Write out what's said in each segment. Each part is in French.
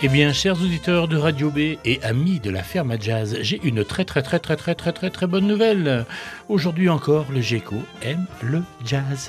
Eh bien, chers auditeurs de Radio B et amis de la ferme à jazz, j'ai une très bonne nouvelle. Aujourd'hui encore, le GECO aime le jazz.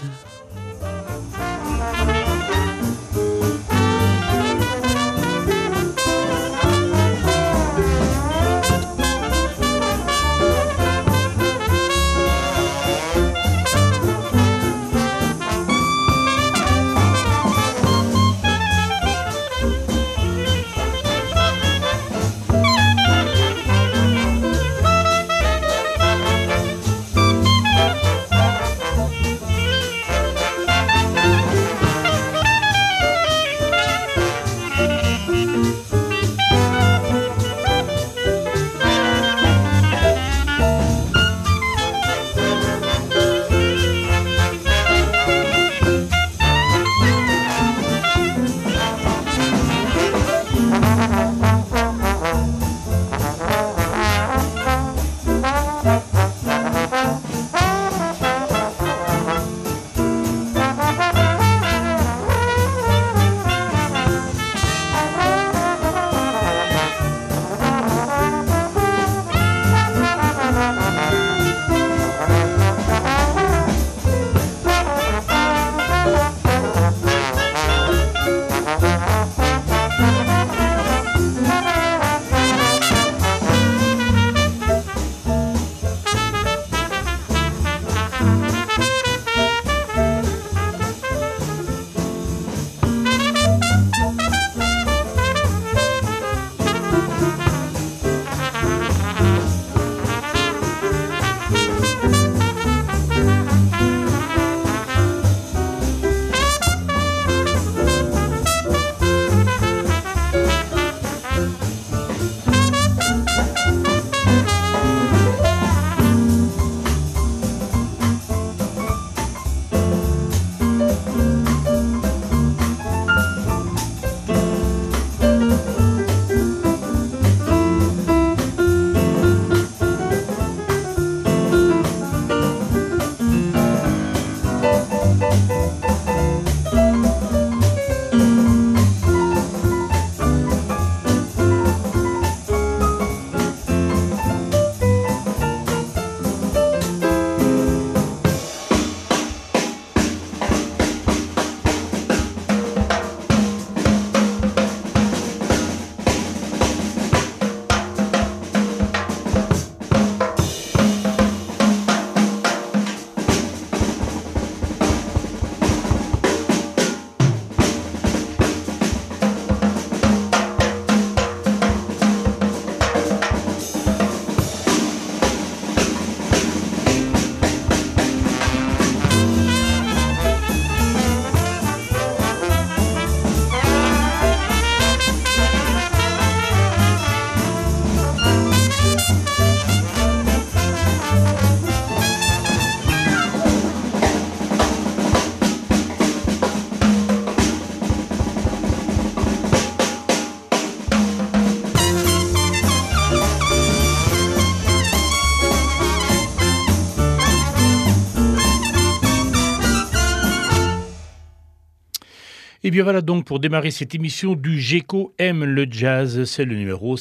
Et bien voilà donc pour démarrer cette émission du GECO aime le jazz, c'est le numéro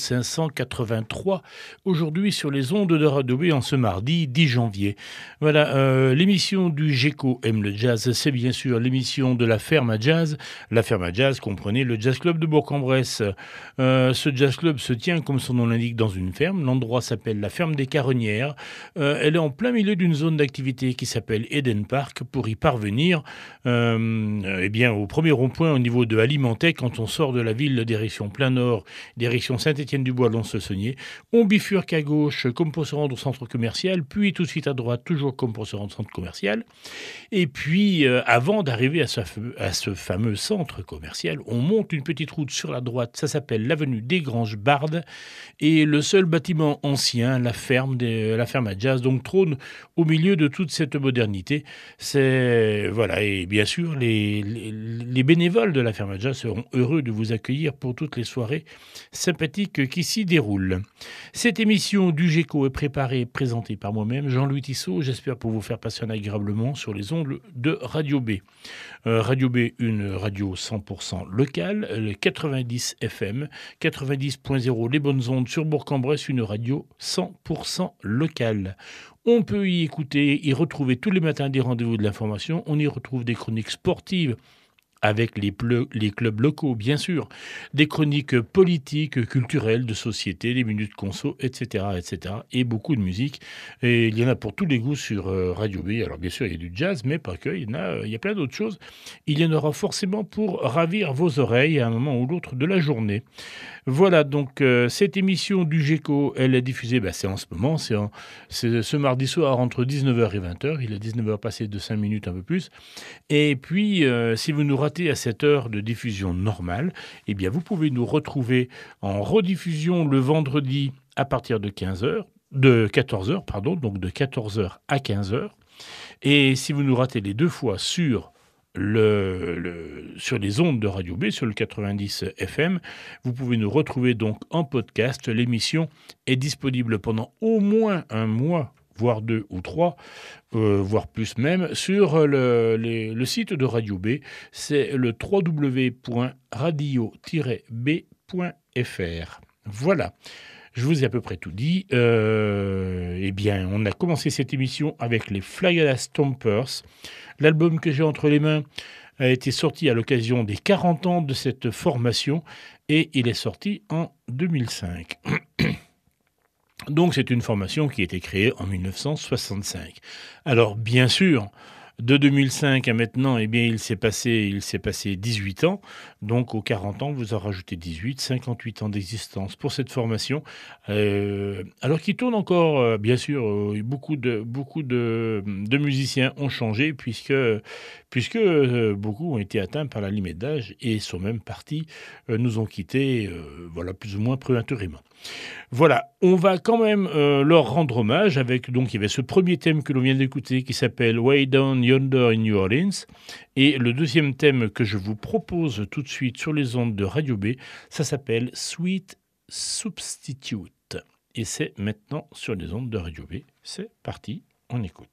583 aujourd'hui sur les ondes de Radio B en ce mardi 10 janvier. Voilà, l'émission du GECO aime le jazz, c'est bien sûr l'émission de la ferme à jazz. La ferme à jazz, comprenez le jazz club de Bourg-en-Bresse. Ce jazz club se tient comme son nom l'indique dans une ferme. L'endroit s'appelle la ferme des Caronnières. Elle est en plein milieu d'une zone d'activité qui s'appelle Eden Park. Pour y parvenir, eh bien au premier rond-point au niveau de Alimentec, quand on sort de la ville direction plein nord, direction Saint-Étienne-du-Bois, Lons-le-Saunier, on bifurque à gauche comme pour se rendre au centre commercial, puis tout de suite à droite, toujours comme pour se rendre au centre commercial. Et puis, avant d'arriver à ce fameux centre commercial, on monte une petite route sur la droite, ça s'appelle l'avenue des Granges-Bardes, et le seul bâtiment ancien, la ferme à jazz, donc trône au milieu de toute cette modernité. C'est, voilà, et bien sûr, les bénéfices bénévoles de la Ferme Jazz seront heureux de vous accueillir pour toutes les soirées sympathiques qui s'y déroulent. Cette émission du GECO est préparée et présentée par moi-même, Jean-Louis Tissot. J'espère pour vous faire passer un agréable moment sur les ondes de Radio B. Radio B, une radio 100% locale, le 90 FM, 90.0 les bonnes ondes sur Bourg-en-Bresse, une radio 100% locale. On peut y écouter, y retrouver tous les matins des rendez-vous de l'information. On y retrouve des chroniques sportives avec les clubs locaux, bien sûr, des chroniques politiques, culturelles, de société, des minutes conso, etc., etc., et beaucoup de musique. Et il y en a pour tous les goûts sur Radio B. Alors bien sûr, il y a du jazz, mais pas que, il y a plein d'autres choses. Il y en aura forcément pour ravir vos oreilles à un moment ou l'autre de la journée. Voilà, donc cette émission du GECO, elle est diffusée, c'est en ce moment, c'est ce mardi soir entre 19h et 20h. Il est 19h passé de 5 minutes, un peu plus. Et puis, si vous nous ratez à cette heure de diffusion normale, eh bien, vous pouvez nous retrouver en rediffusion le vendredi à partir de 14h, pardon, donc de 14h à 15h. Et si vous nous ratez les deux fois sur les ondes de Radio B, sur le 90 FM, vous pouvez nous retrouver donc en podcast. L'émission est disponible pendant au moins un mois, voire 2 ou 3, voire plus même, sur le site de Radio B. C'est le www.radio-b.fr. Voilà. Je vous ai à peu près tout dit. Eh bien, on a commencé cette émission avec les Flagala Stompers. L'album que j'ai entre les mains a été sorti à l'occasion des 40 ans de cette formation et il est sorti en 2005. Donc, c'est une formation qui a été créée en 1965. Alors, bien sûr, de 2005 à maintenant, eh bien, il s'est passé 18 ans. Donc, aux 40 ans, vous en rajoutez 18, 58 ans d'existence pour cette formation. Alors qu'il tourne encore, bien sûr, beaucoup de musiciens ont changé puisque beaucoup ont été atteints par la limite d'âge et sont même partis, nous ont quittés, plus ou moins prématurément. Voilà, on va quand même leur rendre hommage avec, donc il y avait ce premier thème que l'on vient d'écouter qui s'appelle Way Down Yonder in New Orleans, et le deuxième thème que je vous propose tout de suite sur les ondes de Radio B, ça s'appelle Sweet Substitute, et c'est maintenant sur les ondes de Radio B. C'est parti, on écoute.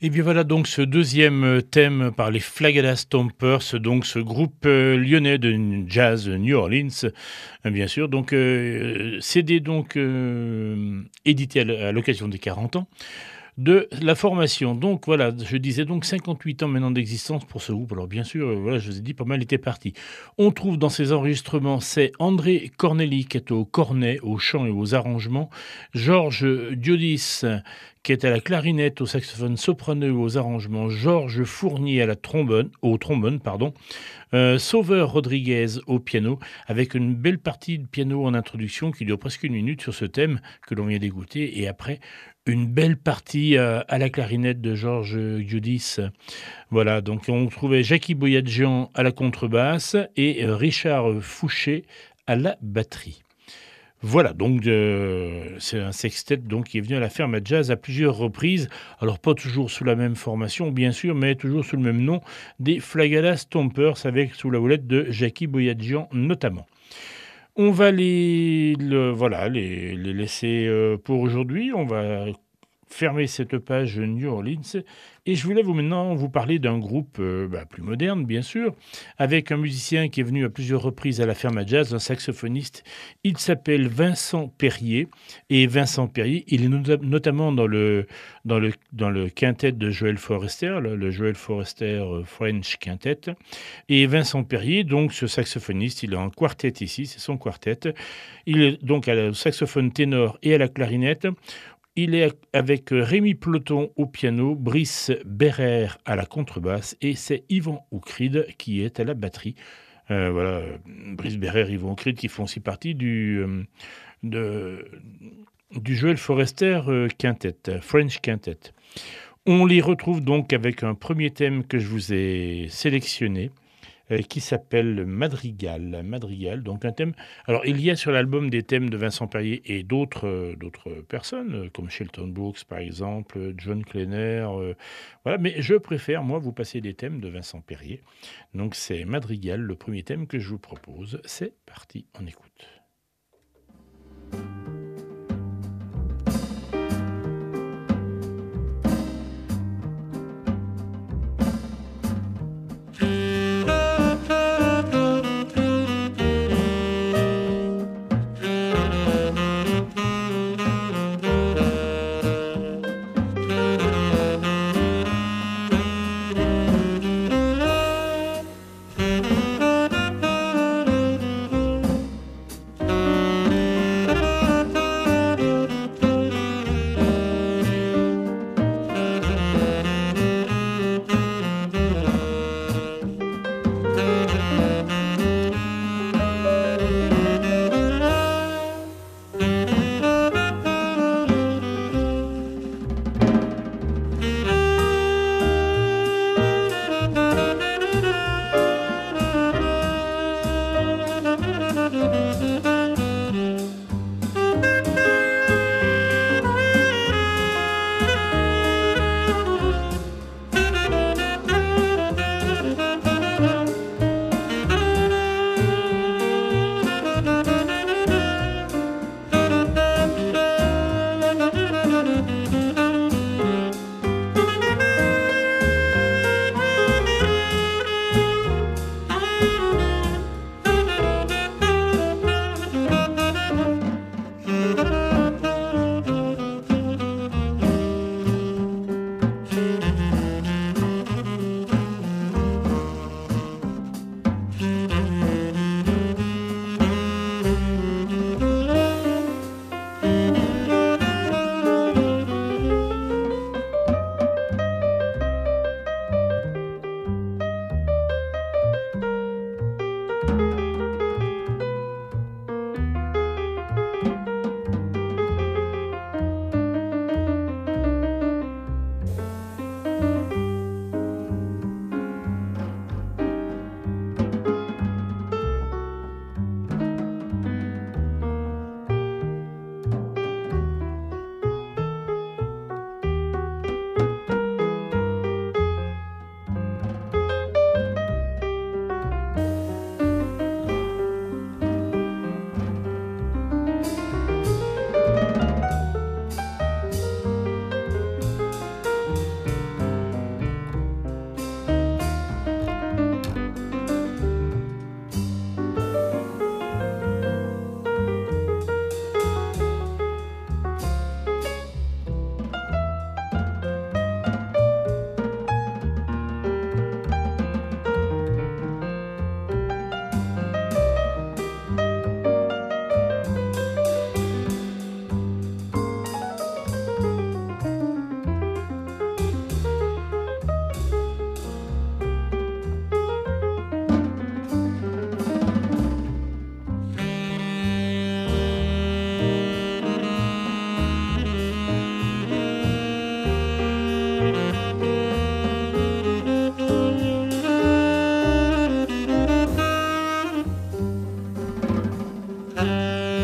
Et bien voilà donc ce deuxième thème par les Flagada Stompers, donc ce groupe lyonnais de jazz New Orleans, bien sûr. Donc CD donc édité à l'occasion des 40 ans de la formation. Donc voilà, je disais donc 58 ans maintenant d'existence pour ce groupe. Alors bien sûr, voilà, je vous ai dit pas mal était parti. On trouve dans ces enregistrements, c'est André Corneli qui est au cornet, au chant et aux arrangements, Georges Diodis qui est à la clarinette, au saxophone soprano et aux arrangements, Georges Fournier à la trombone, au trombone, pardon, Sauveur Rodriguez au piano, avec une belle partie de piano en introduction qui dure presque 1 minute sur ce thème que l'on vient d'écouter, et après une belle partie à la clarinette de Georges Giudis. Voilà, donc on trouvait Jackie Boyadjian à la contrebasse et Richard Fouché à la batterie. Voilà, donc c'est un sextet donc, qui est venu à la ferme à jazz à plusieurs reprises. Alors pas toujours sous la même formation, bien sûr, mais toujours sous le même nom, des Flagada Stompers, avec sous la houlette de Jackie Boyadjian notamment. On va voilà, les laisser pour aujourd'hui. On va fermer cette page New Orleans et je voulais maintenant vous parler d'un groupe plus moderne, bien sûr, avec un musicien qui est venu à plusieurs reprises à la ferme à jazz, un saxophoniste. Il s'appelle Vincent Perrier, et Vincent Perrier, il est notamment dans le quintet de Joël Forester, le Joël Forester French Quintet. Et Vincent Perrier, donc ce saxophoniste, il est en quartet ici, c'est son quartet. Il est donc au saxophone ténor et à la clarinette. Il est avec Rémi Ploton au piano, Brice Berrer à la contrebasse, et c'est Yvan Oukride qui est à la batterie. Voilà, Brice Berrer, Yvan Oukride qui font aussi partie du Joël Forester Quintet, French Quintet. On les retrouve donc avec un premier thème que je vous ai sélectionné, qui s'appelle Madrigal. Madrigal, donc un thème. Alors, il y a sur l'album des thèmes de Vincent Perrier et d'autres personnes, comme Shelton Brooks, par exemple, John Kleiner. Voilà, mais je préfère, moi, vous passer des thèmes de Vincent Perrier. Donc, c'est Madrigal, le premier thème que je vous propose. C'est parti, on écoute.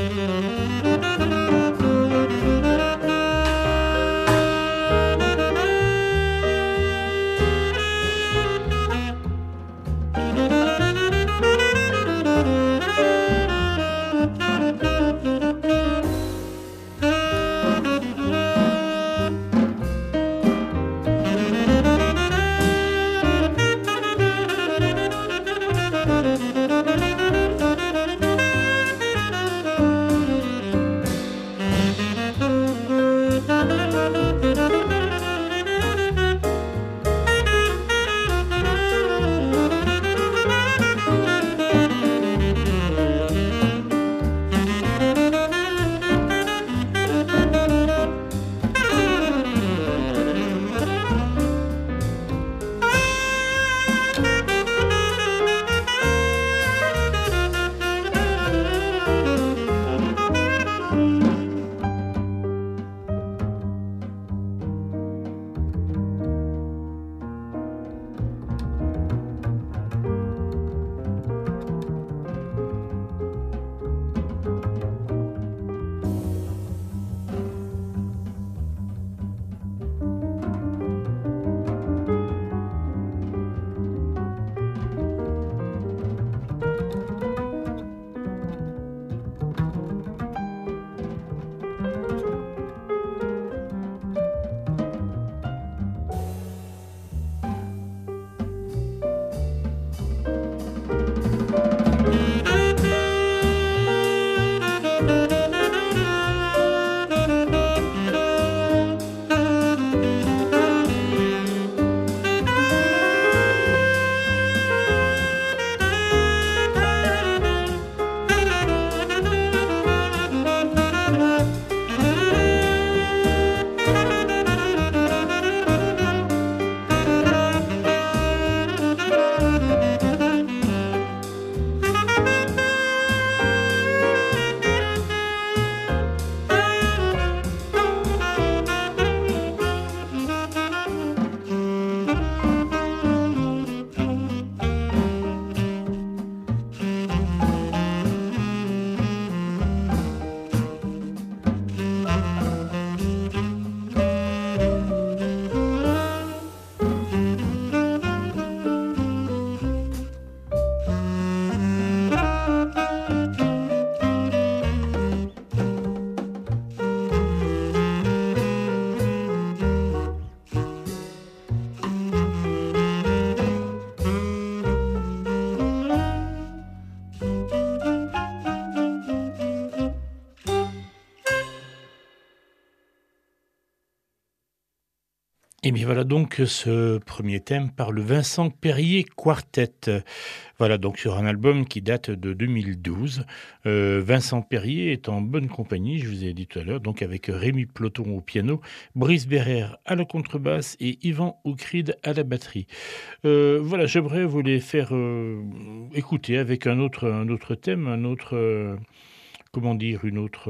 Et bien voilà donc ce premier thème par le Vincent Perrier Quartet. Voilà donc sur un album qui date de 2012. Vincent Perrier est en bonne compagnie, je vous ai dit tout à l'heure, donc avec Rémi Ploton au piano, Brice Bérère à la contrebasse et Yvan Oukride à la batterie. Voilà, j'aimerais vous les faire écouter avec un autre thème, comment dire,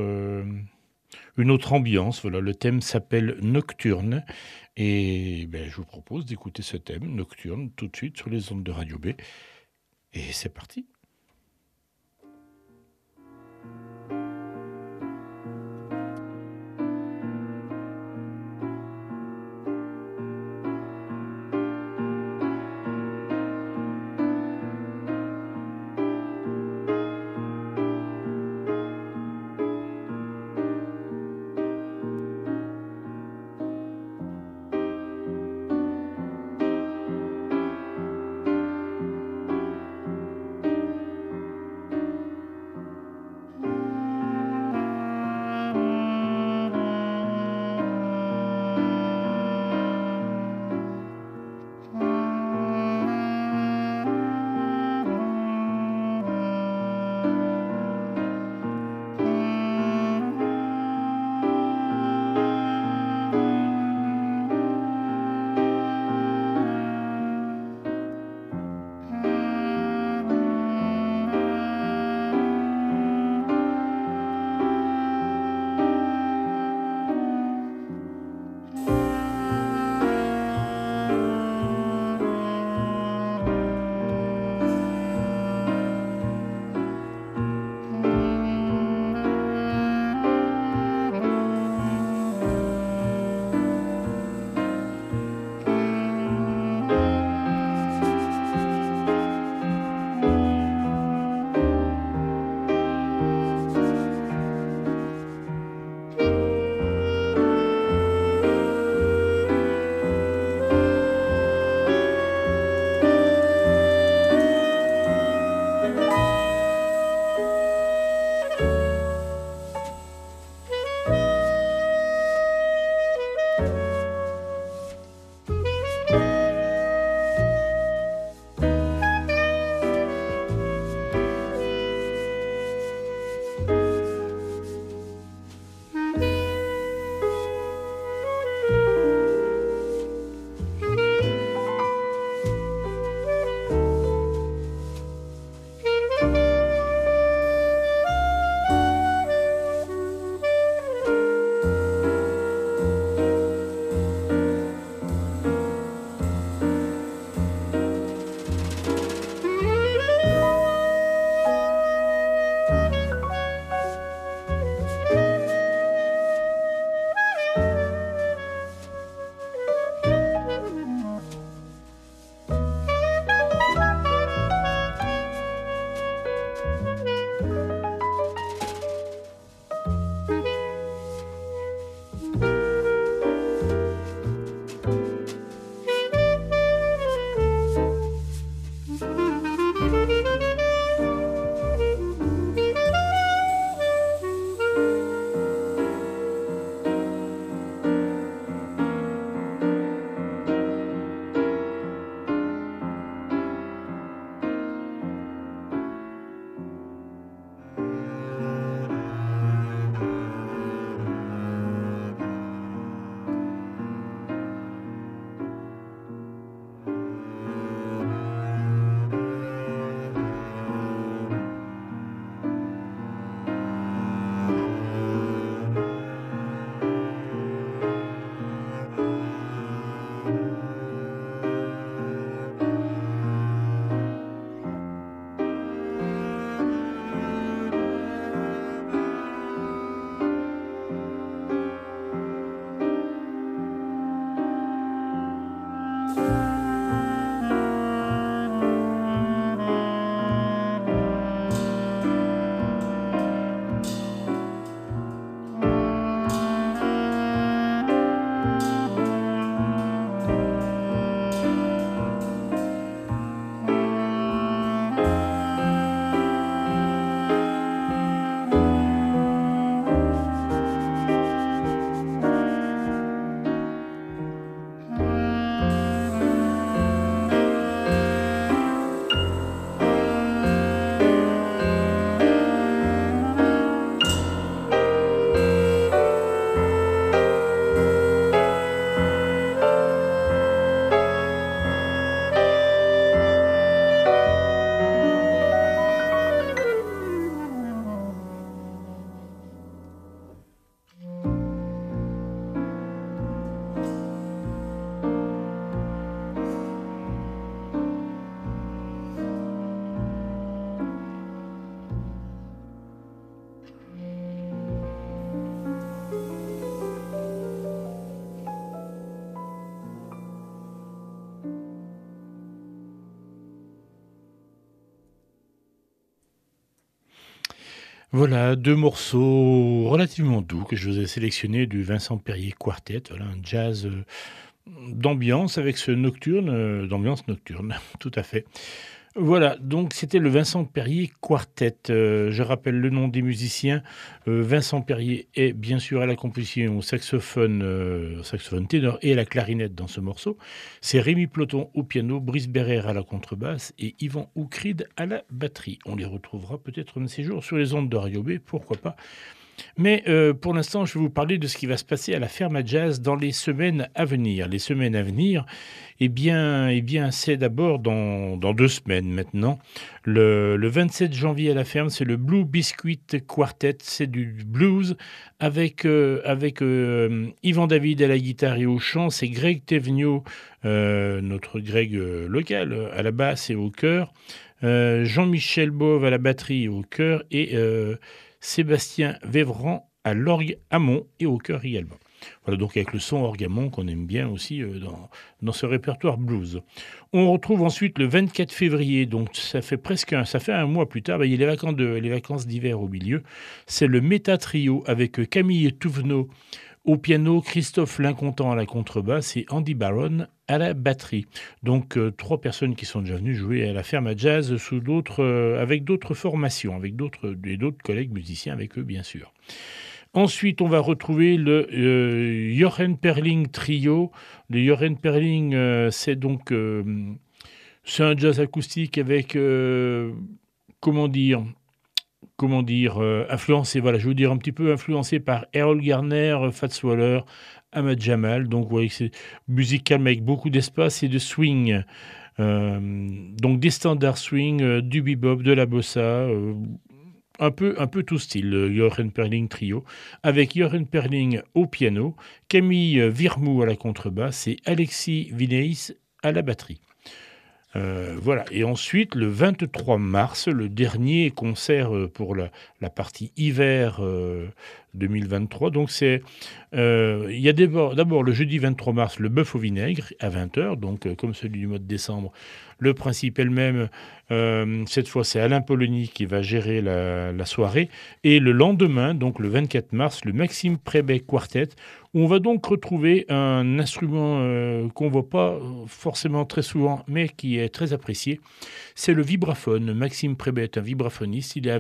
une autre ambiance. Voilà, le thème s'appelle Nocturne. Et ben, je vous propose d'écouter ce thème, Nocturne, tout de suite sur les ondes de Radio B. Et c'est parti. Voilà, 2 morceaux relativement doux que je vous ai sélectionnés du Vincent Perrier Quartet. Voilà, un jazz, d'ambiance avec ce nocturne, d'ambiance nocturne, tout à fait. Voilà, donc c'était le Vincent Perrier Quartet. Je rappelle le nom des musiciens. Vincent Perrier est bien sûr à la composition au saxophone ténor et à la clarinette dans ce morceau. C'est Rémi Ploton au piano, Brice Berrer à la contrebasse et Yvan Oukride à la batterie. On les retrouvera peut-être un de ces jours sur les ondes de Radio B, pourquoi pas. Mais pour l'instant, je vais vous parler de ce qui va se passer à la ferme à jazz dans les semaines à venir. Les semaines à venir, eh bien, c'est d'abord dans 2 semaines maintenant. Le 27 janvier à la ferme, c'est le Blue Biscuit Quartet. C'est du blues avec Yvan David à la guitare et au chant. C'est Greg Tevnio, notre Greg local, à la basse et au chœur. Jean-Michel Bove à la batterie et au chœur. Et Sébastien Vévran à l'orgue Hamon et au chœur également. Voilà, donc avec le son orgue Hamon qu'on aime bien aussi dans ce répertoire blues. On retrouve ensuite le 24 février, donc ça fait un mois plus tard, il y a les vacances d'hiver au milieu. C'est le Méta Trio avec Camille Touvenot au piano, Christophe Lincontant à la contrebasse et Andy Barron à la batterie. Donc 3 personnes qui sont déjà venues jouer à la ferme à jazz avec d'autres formations, avec d'autres collègues musiciens avec eux bien sûr. Ensuite, on va retrouver le Jochen Perling Trio. Le Jochen Perling, c'est un jazz acoustique avec, comment dire, influencé, voilà, je veux dire un petit peu influencé par Errol Garner, Fats Waller, Ahmad Jamal. Donc, vous voyez que c'est musique calme avec beaucoup d'espace et de swing. Donc, des standards swing, du bebop, de la bossa, un peu tout style, le Jochen Perling Trio, avec Jochen Perling au piano, Camille Virmou à la contrebasse et Alexis Vineis à la batterie. Voilà, et ensuite le 23 mars, le dernier concert pour la partie hiver 2023. Donc il y a d'abord le jeudi 23 mars le bœuf au vinaigre à 20h, donc comme celui du mois de décembre. Le principe est le même. Cette fois, c'est Alain Polony qui va gérer la soirée. Et le lendemain, donc le 24 mars, le Maxime Prébet Quartet, où on va donc retrouver un instrument qu'on ne voit pas forcément très souvent, mais qui est très apprécié. C'est le vibraphone. Maxime Prébet est un vibraphoniste. Il est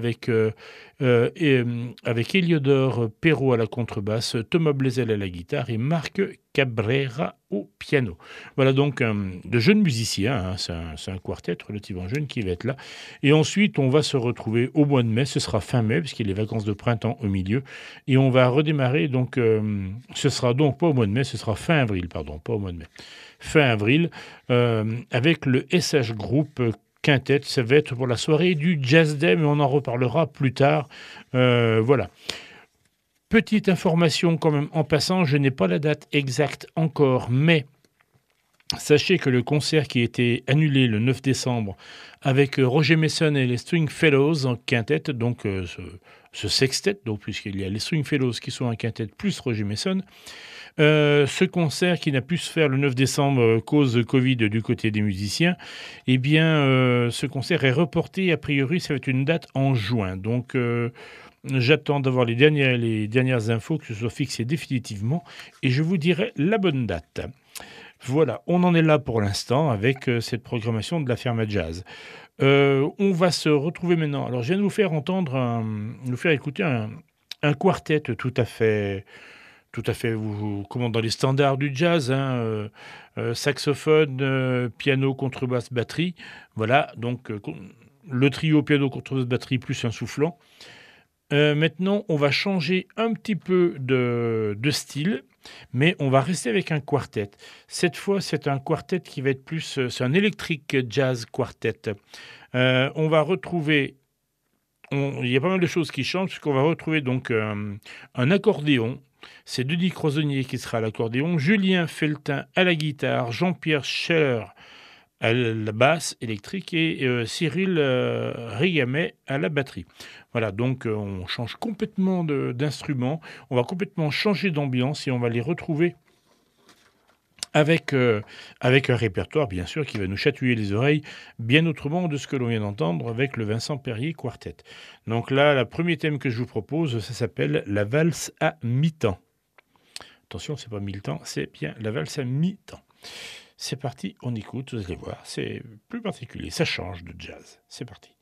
avec Héliodore Perrault à la contrebasse, Thomas Blaisel à la guitare et Marc Cabrera au piano. Voilà donc de jeunes musiciens, hein, c'est un quartet relativement jeune qui va être là. Et ensuite, on va se retrouver au mois de mai, ce sera fin mai, puisqu'il y a les vacances de printemps au milieu. Et on va redémarrer, donc ce sera donc pas au mois de mai, ce sera fin avril, pardon, pas au mois de mai. Fin avril, avec le SH Group Quintet. Ça va être pour la soirée du Jazz Day, mais on en reparlera plus tard. Voilà. Petite information quand même en passant, je n'ai pas la date exacte encore, mais sachez que le concert qui a été annulé le 9 décembre avec Roger Mason et les String Fellows en quintet, donc ce sextet, donc puisqu'il y a les String Fellows qui sont en quintet plus Roger Mason, ce concert qui n'a pu se faire le 9 décembre cause Covid du côté des musiciens, eh bien, ce concert est reporté. A priori, ça va être une date en juin. Donc, j'attends d'avoir les dernières infos, que ce soit fixé définitivement, et je vous dirai la bonne date. Voilà, on en est là pour l'instant avec cette programmation de la ferme à jazz. On va se retrouver maintenant. Alors, je viens de vous faire écouter un quartet tout à fait, comment dans les standards du jazz, hein, saxophone, piano, contrebasse, batterie. Voilà, donc le trio piano, contrebasse, batterie plus un soufflant. Maintenant, on va changer un petit peu de style, mais on va rester avec un quartet. Cette fois, c'est un quartet qui va être plus... c'est un électrique jazz quartet. On va retrouver... il y a pas mal de choses qui changent, puisqu'on va retrouver donc un accordéon. C'est Denis Crozonnier qui sera à l'accordéon, Julien Feltin à la guitare, Jean-Pierre Scheller à la basse électrique et Cyril Rigamet à la batterie. Voilà, donc on change complètement d'instrument, on va complètement changer d'ambiance et on va les retrouver avec un répertoire, bien sûr, qui va nous chatouiller les oreilles, bien autrement de ce que l'on vient d'entendre avec le Vincent Perrier Quartet. Donc là, le premier thème que je vous propose, ça s'appelle La valse à mi-temps. Attention, c'est pas mi-temps, c'est bien la valse à mi-temps. C'est parti, on écoute, vous allez voir, c'est plus particulier, ça change de jazz. C'est parti.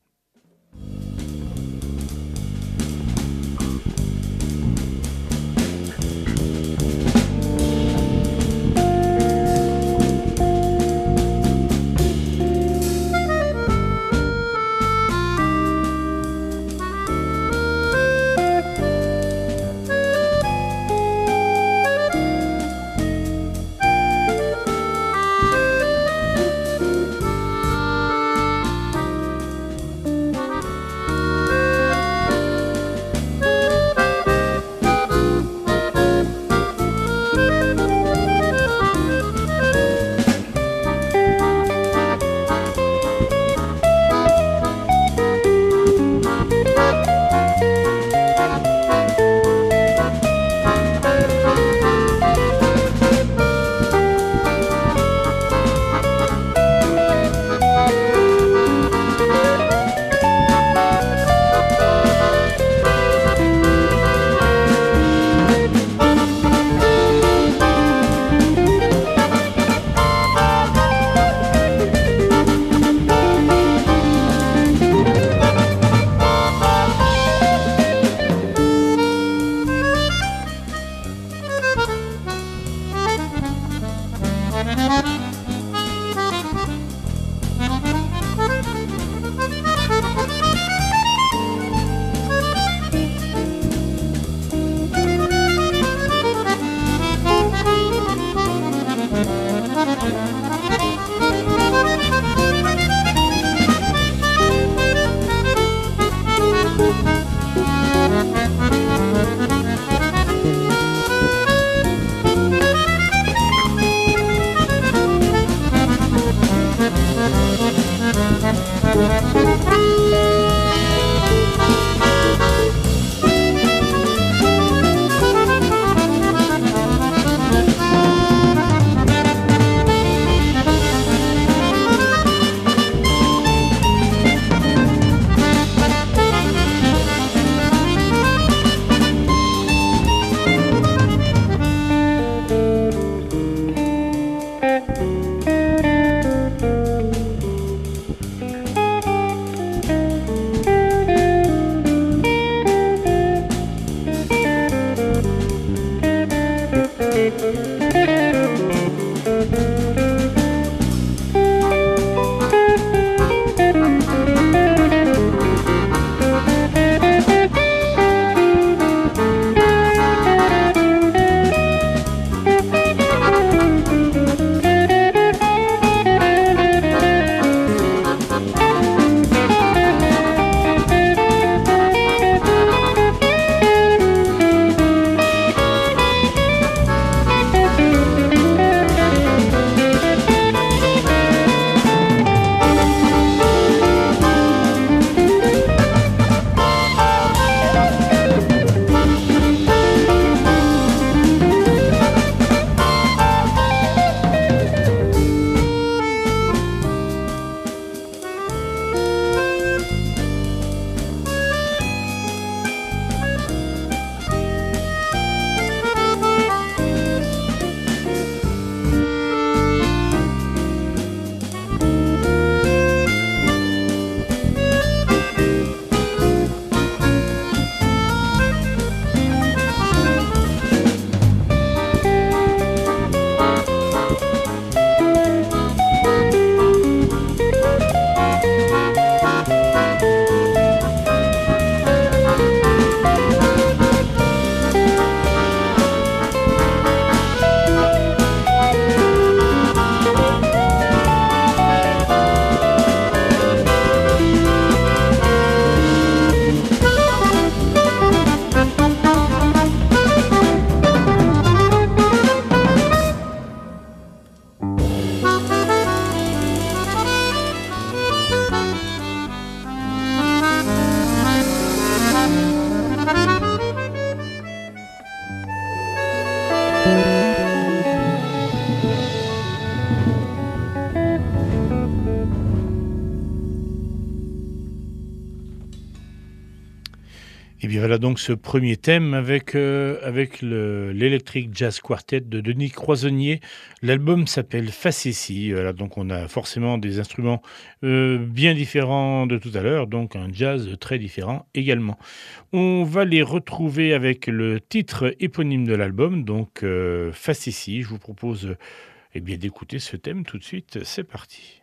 bien voilà donc ce premier thème avec l'Electric Jazz Quartet de Denis Croisonnier. L'album s'appelle Facétie. Voilà, donc on a forcément des instruments bien différents de tout à l'heure, donc un jazz très différent également. On va les retrouver avec le titre éponyme de l'album, donc Facétie. Je vous propose eh bien, d'écouter ce thème tout de suite. C'est parti.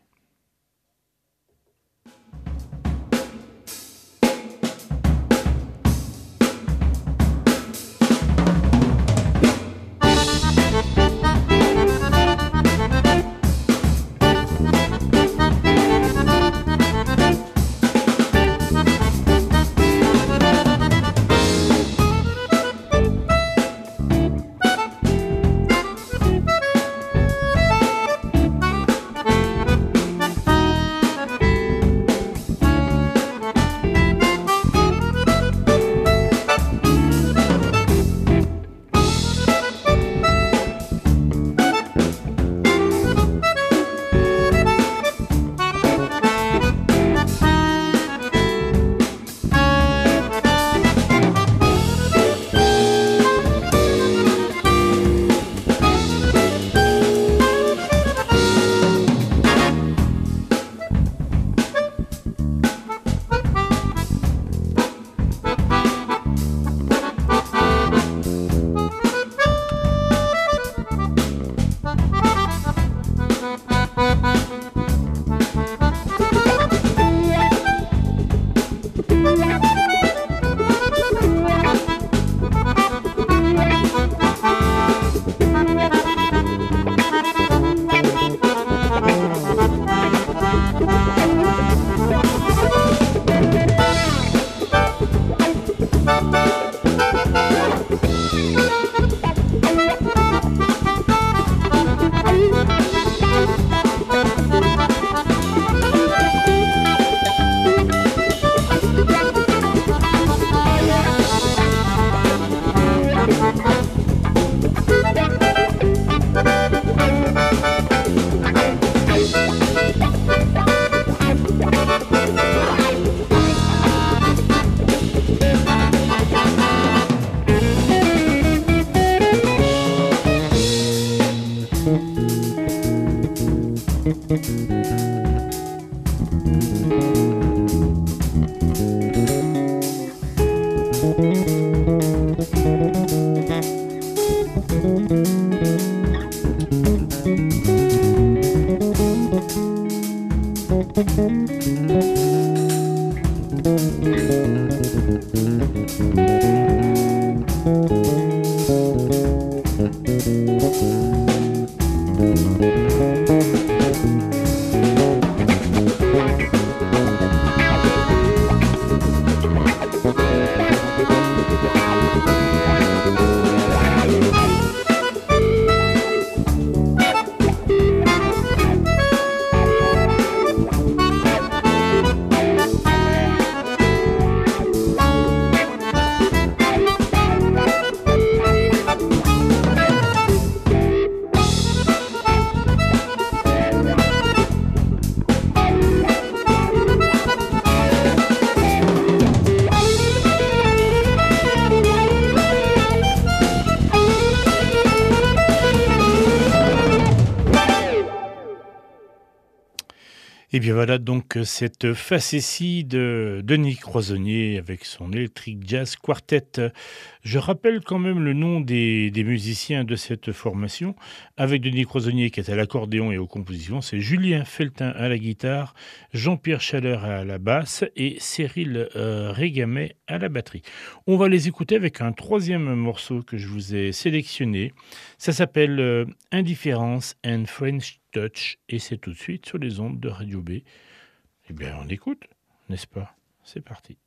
Et bien voilà donc cette facétie de Denis Croisonnier avec son Electric Jazz Quartet. Je rappelle quand même le nom des musiciens de cette formation, avec Denis Croisonnier qui est à l'accordéon et aux compositions. C'est Julien Feltin à la guitare, Jean-Pierre Chaleur à la basse et Cyril Régamet à la batterie. On va les écouter avec un troisième morceau que je vous ai sélectionné. Ça s'appelle Indifference and French Touch et c'est tout de suite sur les ondes de Radio B. Eh bien, on écoute, n'est-ce pas? C'est parti.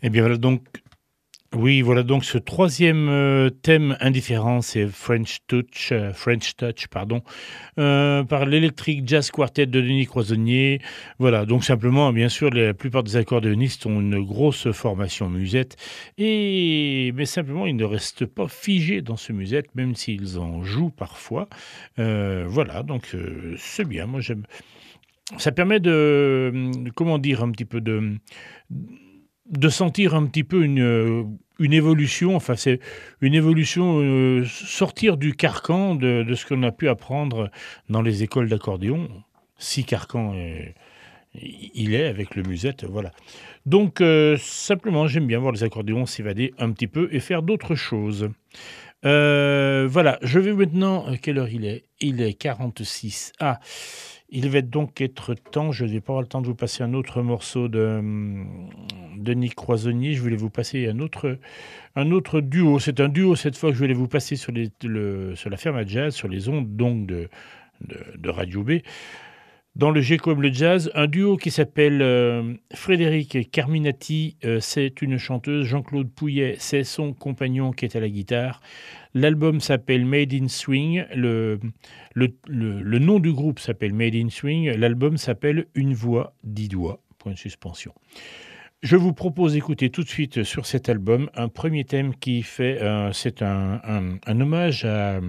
Eh bien voilà donc oui, voilà donc ce troisième thème indifférent, c'est French Touch, pardon, par l'Electric Jazz Quartet de Denis Croisonnier. Voilà, donc simplement, bien sûr, la plupart des accordéonistes ont une grosse formation musette, mais simplement, ils ne restent pas figés dans ce musette, même s'ils en jouent parfois. Voilà, donc c'est bien. Moi, j'aime. Ça permet comment dire, un petit peu de sentir un petit peu une évolution, enfin c'est une évolution, sortir du carcan de ce qu'on a pu apprendre dans les écoles d'accordéon, si carcan il est avec le musette, voilà. Donc simplement, j'aime bien voir les accordéons s'évader un petit peu et faire d'autres choses. Voilà, je vais maintenant, quelle heure il est? Il est 46. Ah, il va donc être temps, je ne vais pas avoir le temps de vous passer un autre morceau de Nick Croisonnier, je voulais vous passer un autre duo. C'est un duo cette fois que je voulais vous passer sur la ferme à jazz, sur les ondes donc de Radio B. Dans le G comme le jazz, un duo qui s'appelle Frédéric Carminati, c'est une chanteuse, Jean-Claude Pouillet, c'est son compagnon qui est à la guitare. L'album s'appelle Made in Swing, le nom du groupe s'appelle Made in Swing, l'album s'appelle Une voix, 10 doigts, point de suspension. Je vous propose d'écouter tout de suite sur cet album un premier thème qui fait, c'est un hommage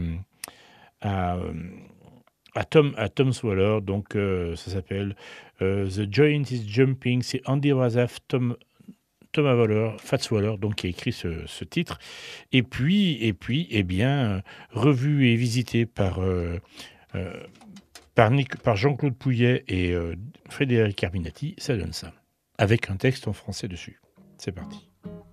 à Tom Swaller, donc ça s'appelle The Giant is Jumping, c'est Andy Razaf, Thomas Waller, Fats Waller, donc qui a écrit ce titre, et puis, eh bien, revu et visité par Jean-Claude Pouillet et Frédéric Carminati, ça donne ça, avec un texte en français dessus. C'est parti.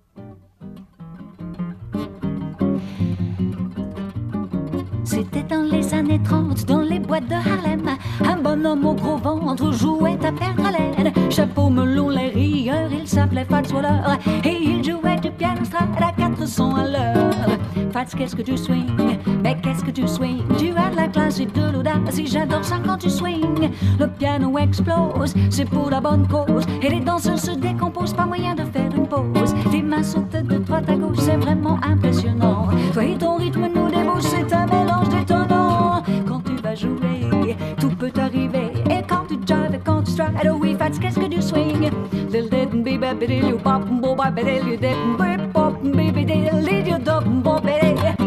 C'était dans les années 30, dans les boîtes de Harlem. Un bonhomme au gros ventre jouait à perdre haleine. Chapeau melon, les rieurs, il s'appelait Fats Waller. Et il jouait du piano strade à 400 à l'heure. Fats, qu'est-ce que tu swings? Mais qu'est-ce que tu swings? Tu as de la classe et de l'audace, et j'adore ça quand tu swings. Le piano explose, c'est pour la bonne cause. Et les danseurs se décomposent, pas moyen de faire une pause. Tes mains sautent de droite à gauche, c'est vraiment impressionnant. Toi et ton rythme nous débouche, c'est un mélange détonnant. Quand tu vas jouer, tout peut arriver. Et quand tu jives et quand tu strides, oh oui, Fats, qu'est-ce que tu swings? Lil didn't be baby did you pop and bo baby did you didn't be pop and baby did you dop and bo baby.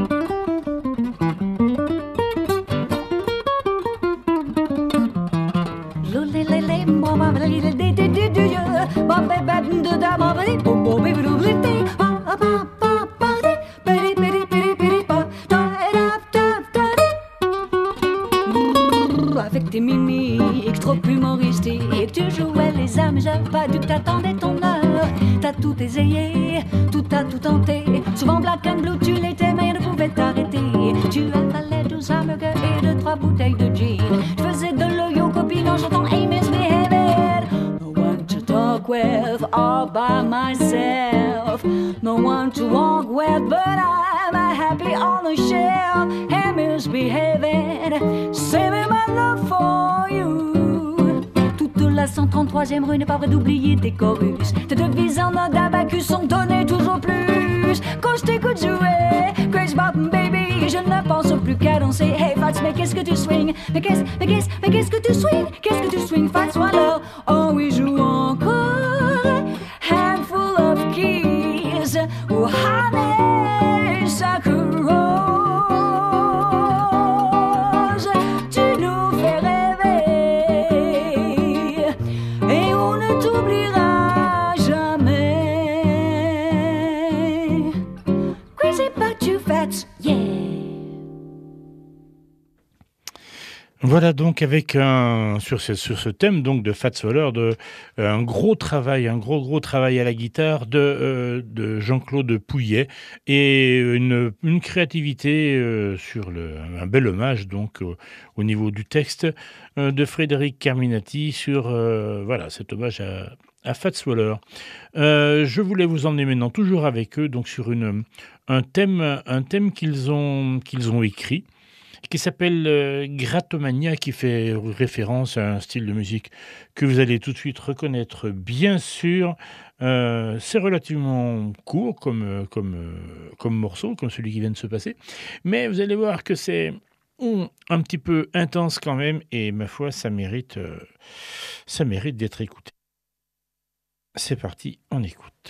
Avec tes mimiques trop humoristiques, tu jouais les amuseurs, pas du que t'attendais ton heure. T'as tout essayé, tout a tout tenté. Souvent black and blue, tu l'étais, mais rien ne pouvait t'arrêter. Tu avalais 12 hamburgers et 2-3 bouteilles de gin. Tu faisais de l'oyo copine en chantant Hey Misbehaved. No one to talk with all by myself. No one to walk with, but I'm happy on the shelf. Hey Misbehaved, saving my love for you. Toute la 133e rue n'est pas près d'oublier tes chorus. Tes devises en ode abacus sont données toujours plus. Quand je t'écoute jouer Grace Bottom Baby, je ne pense plus qu'à danser. Hey Fats, mais qu'est-ce que tu swings? Mais qu'est-ce que tu swings? Qu'est-ce que tu swings, Fats Waller? Oh oui, joue encore Handful of Keys ou Honey Sucker Rose. Tu nous fais rêver et on ne t'oubliera jamais. Crazy about you, Fats, yeah. Voilà donc avec sur ce thème donc de Fats Waller, un gros travail à la guitare de Jean-Claude Pouillet et une créativité sur un bel hommage donc au niveau du texte de Frédéric Carminati sur voilà cet hommage à Fats Waller. Je voulais vous emmener maintenant toujours avec eux donc sur un thème qu'ils ont écrit. qui s'appelle Grattomania, qui fait référence à un style de musique que vous allez tout de suite reconnaître, bien sûr. C'est relativement court comme morceau, comme celui qui vient de se passer, mais vous allez voir que c'est un petit peu intense quand même, et ma foi, ça mérite d'être écouté. C'est parti, on écoute.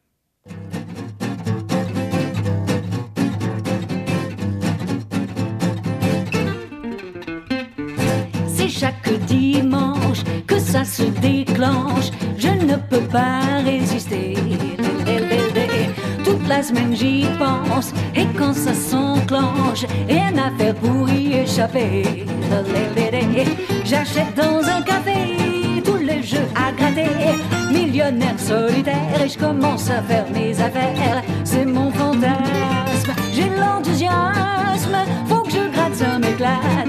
C'est chaque dimanche que ça se déclenche, je ne peux pas résister. Toute la semaine j'y pense, et quand ça s'enclenche, rien à faire pour y échapper. J'achète dans un café tous les jeux à gratter, millionnaire solitaire, et je commence à faire mes affaires. C'est mon fantasme, j'ai l'enthousiasme, faut que je gratte, ça m'éclate.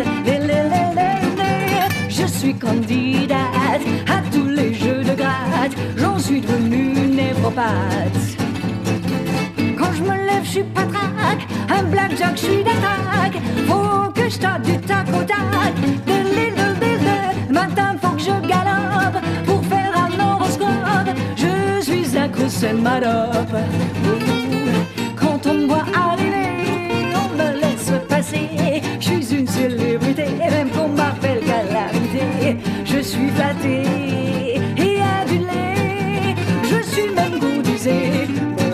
Je suis candidate à tous les jeux de gratte, j'en suis devenue névropathe. Quand je me lève, je suis patraque, un blackjack, je suis d'attaque. Faut que je tape du tac au tac. Le matin, faut que je galope pour faire un horoscope. Je suis accro, c'est ma dope. Quand on me voit arriver, on me laisse passer. Je suis une célébrité, même qu'on m'appelle calamité. Je suis flatté et adulé, je suis même gourdisé.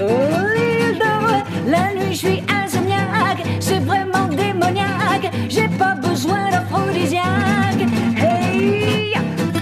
La nuit je suis insomniaque, c'est vraiment démoniaque, j'ai pas besoin d'aphrodisiaque. Hey!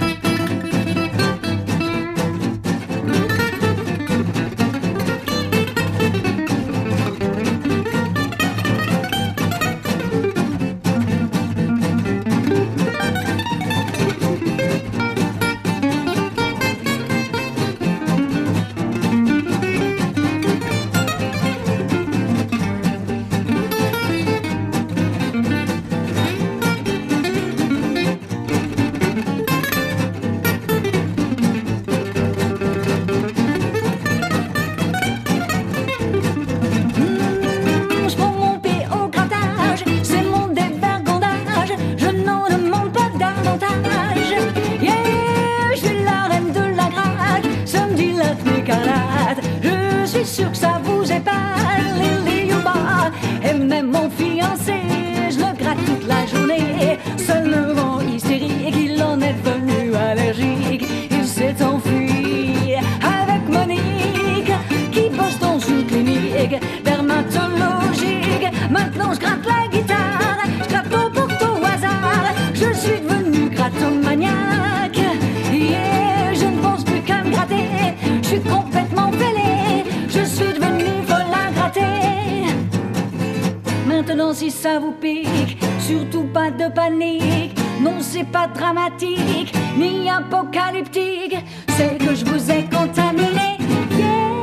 Si ça vous pique, surtout pas de panique. Non, c'est pas dramatique, ni apocalyptique. C'est que je vous ai contaminé. Yeah.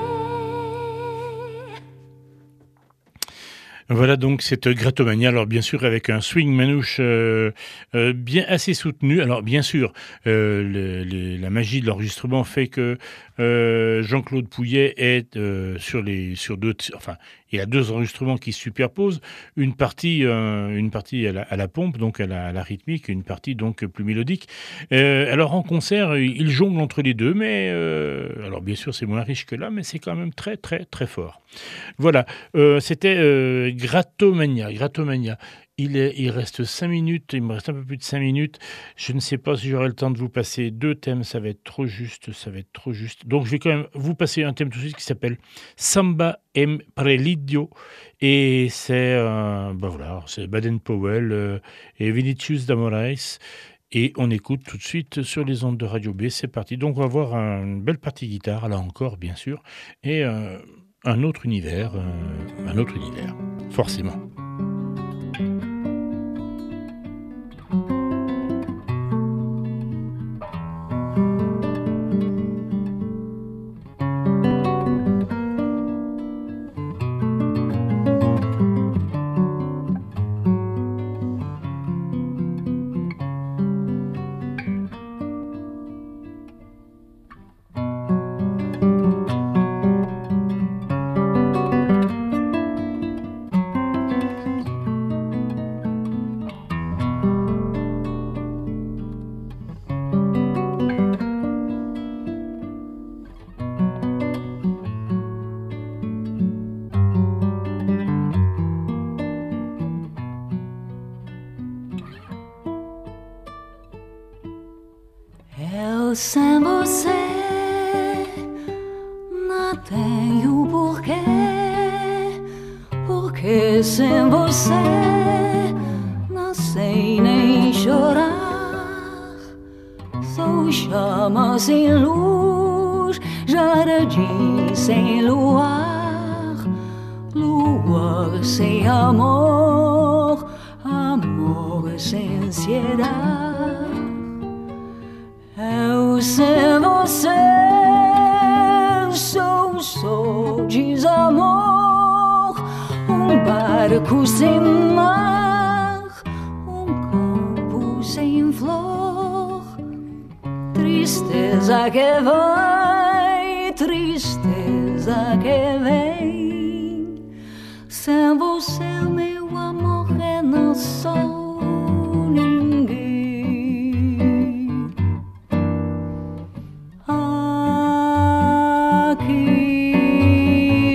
Voilà donc cette Grattomania, alors bien sûr avec un swing manouche bien assez soutenu. Alors bien sûr, la magie de l'enregistrement fait que Jean-Claude Pouillet est sur deux, enfin il y a deux enregistrements qui se superposent, une partie à la pompe, donc à la rythmique, une partie donc plus mélodique. Alors en concert, il jongle entre les deux, mais alors bien sûr c'est moins riche que là, mais c'est quand même très très très fort. Voilà, c'était Grattomania. Il reste 5 minutes, il me reste un peu plus de 5 minutes. Je ne sais pas si j'aurai le temps de vous passer deux thèmes, ça va être trop juste. Donc je vais quand même vous passer un thème tout de suite qui s'appelle Samba em Prelidio. Et c'est c'est Baden-Powell et Vinicius da Moraes. Et on écoute tout de suite sur les ondes de Radio B. C'est parti. Donc on va voir une belle partie guitare, là encore bien sûr, et un autre univers, forcément. Eu sem você não tenho porquê, porque sem você não sei nem chorar. Sou chama sem luz, jardim sem luar, luar sem amor, amor sem ansiedade. Eu sem você sou desamor, barco sem mar, campo sem flor. Tristeza que vai, tristeza que vem. Sem você, meu amor, eu não sou ninguém. Ah, que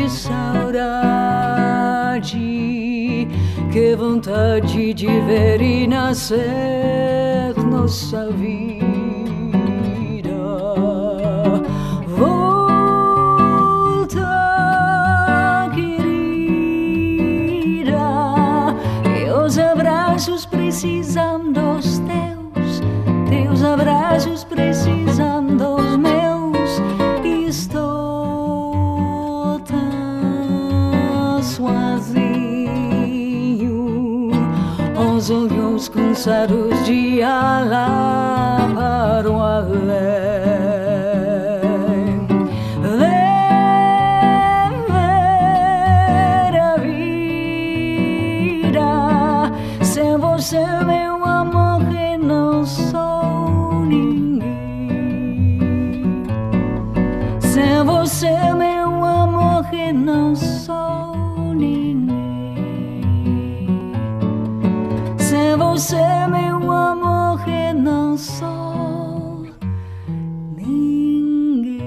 saudade, que vontade de ver e nascer nossa vida. Volta, querida, meus abraços precisam dos teus abraços precisam dos meus. Estou tão sozinho, os olhos cansados de olhar para o além. Ver a vida sem você, meu amor, que não sou ninguém. Sem você, meu amor, que não sou ninguém. Sem você, meu amor, que não sou ninguém.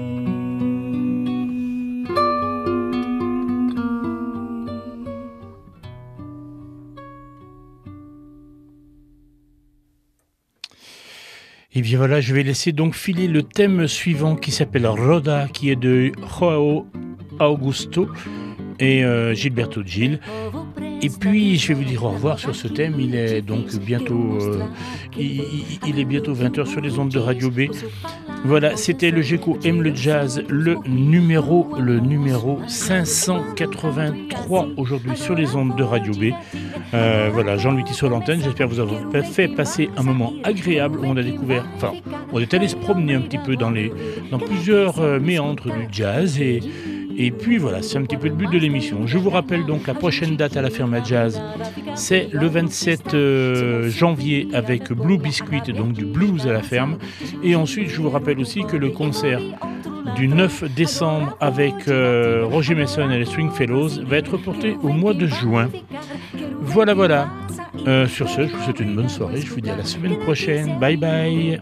Et bien voilà, je vais laisser donc filer le thème suivant qui s'appelle Roda, qui est de João Augusto et Gilberto Gil. Et puis je vais vous dire au revoir sur ce thème. Il est donc bientôt, il est bientôt 20h sur les ondes de Radio B. Voilà, c'était le GECO aime le jazz, le numéro 583 aujourd'hui sur les ondes de Radio B. Voilà, Jean-Louis Tissot à l'antenne. J'espère vous avoir fait passer un moment agréable où on a découvert, enfin, on est allé se promener un petit peu dans plusieurs méandres du jazz et puis voilà, c'est un petit peu le but de l'émission. Je vous rappelle donc la prochaine date à la Ferme à Jazz, c'est le 27 janvier avec Blue Biscuit, donc du blues à la ferme. Et ensuite, je vous rappelle aussi que le concert du 9 décembre avec Roger Mason et les Swing Fellows va être reporté au mois de juin. Voilà. Sur ce, je vous souhaite une bonne soirée. Je vous dis à la semaine prochaine. Bye bye.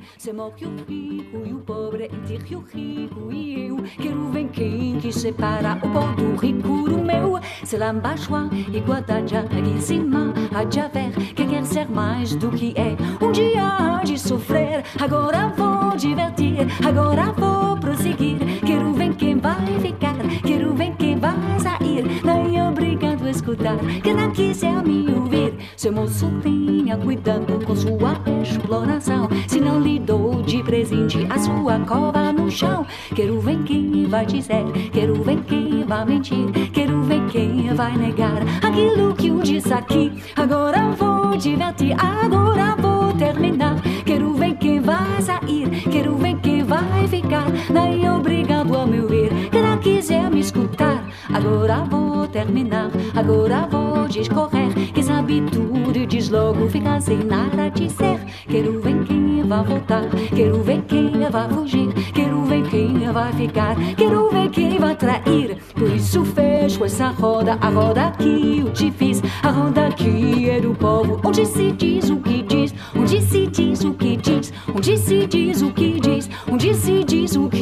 Que separa o Porto Rico do meu. Se lá embaixo há igualdade, aqui em cima há de haver quem quer ser mais do que é. Um dia há de sofrer, agora vou divertir, agora vou prosseguir. Quero ver quem vai ficar, quero ver quem vai sair. Nem obrigado a escutar, quem não quiser me ouvir. Seu moço tenha cuidado com sua exploração, se não lhe dou de presente a sua cova no chão. Quero ver quem vai dizer, quero ver quem vai mentir, quero ver quem vai negar aquilo que eu disse aqui. Agora vou divertir, agora vou terminar. Quero ver quem vai sair, quero ver quem vai ficar. Nem obrigado a me ouvir, quem não quiser me escutar. Agora vou terminar, agora vou discorrer. Quem sabe tudo diz logo, fica sem nada dizer. Quero ver quem vai voltar, quero ver quem vai fugir, quero ver quem vai ficar, quero ver quem vai trair. Por isso fecho essa roda, a roda que eu te fiz, a roda que é do povo, onde se diz o que diz, onde se diz o que diz, onde se diz o que diz, onde se diz o que